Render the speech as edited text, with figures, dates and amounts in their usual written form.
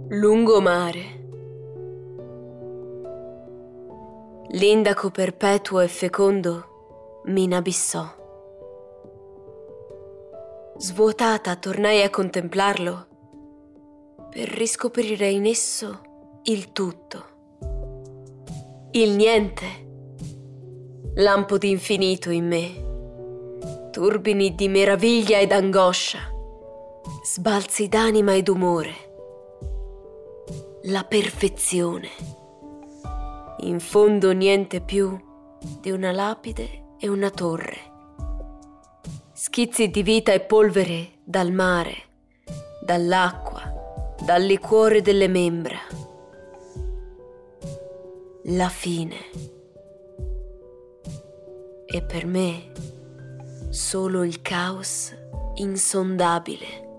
Lungomare. L'indaco perpetuo e fecondo m'inabissò. Svuotata tornai a contemplarlo per riscoprire in esso il tutto, il niente, lampo d'infinito in me, turbini di meraviglia ed angoscia, sbalzi d'anima ed umore, la perfezione, in fondo niente più di una lapide e una torre, schizzi di vita e polvere dal mare, dall'acqua, dal liquore delle membra. La fine. E per me solo il caos insondabile.